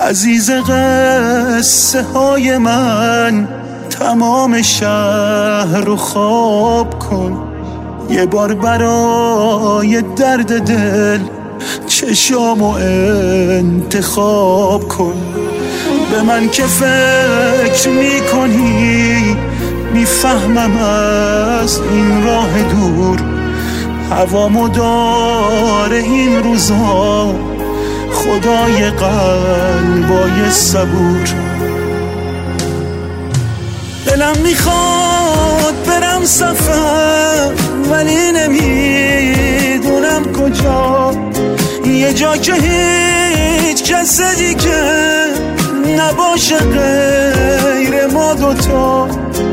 عزیز قصه های من، تمام شهر رو خواب کن. یه بار برای درد دل چشامو انتخاب کن. به من که فکر میکنی میفهمم از این راه دور، هوامو داره این روزا خدای قلبای صبور. دلم میخواد برم سفر ولی نمیدونم کجا، یه جا که هیچ کس دیگه نباشه غیر ما دوتا.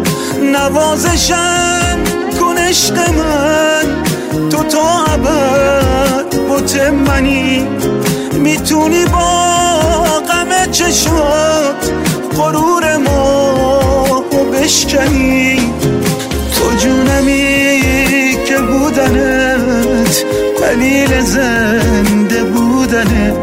نوازشم کن عشق من، تو تا ابد بوت منی. میتونی با غم چشات غرور ما بشکنی. تو جونمی که بودنت دلیل زنده بودنه.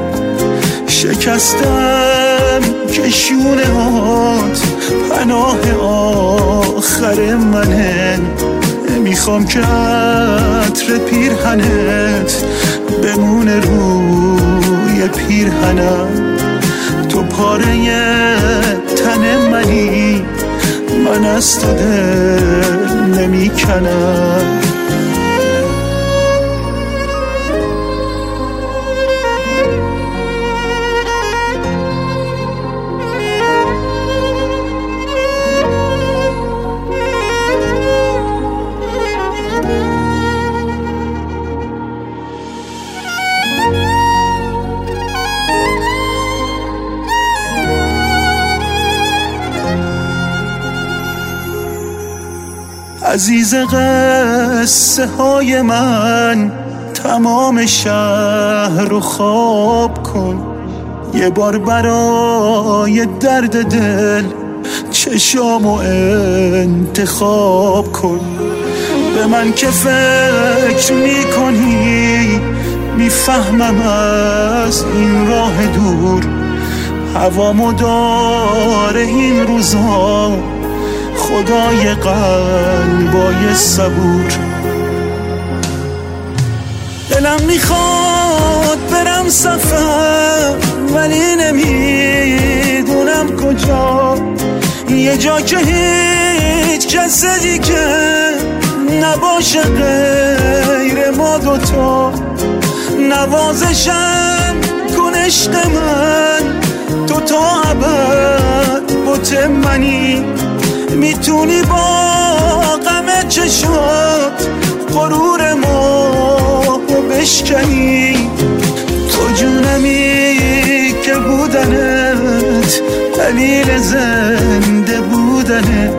شکستم که شونه هات پناه آخر منه. میخوام که عطر پیرهنت بمونه روی پیرهنم. تو پاره تن منی، من از تو دل نمیکنم. عزیز قصه های من، تمام شهر رو خواب کن. یه بار برای درد دل چشامو انتخاب کن. به من که فکر میکنی میفهمم از این راه دور، هوامو داره این روزا خدای قلبای صبور. دلم میخواد برم سفر ولی نمیدونم کجا، یه جا که هیچ کس دیگه نباشه غیر ما دوتا. نوازشم کن عشق من، تو تا ابد بوت منی. میتونی با غم چشات غرور ما بشکنی. تو جونمی که بودنت دلیل زنده بودنه.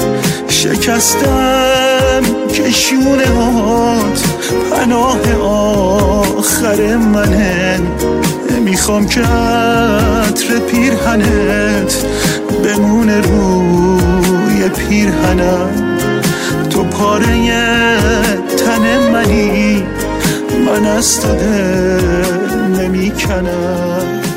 شکستم که شونه هات پناه آخر منه. میخوام که عطر پیرهنت بمونه روی پیرهنم. تو پاره تن منی، من از تو دل نمیکنم.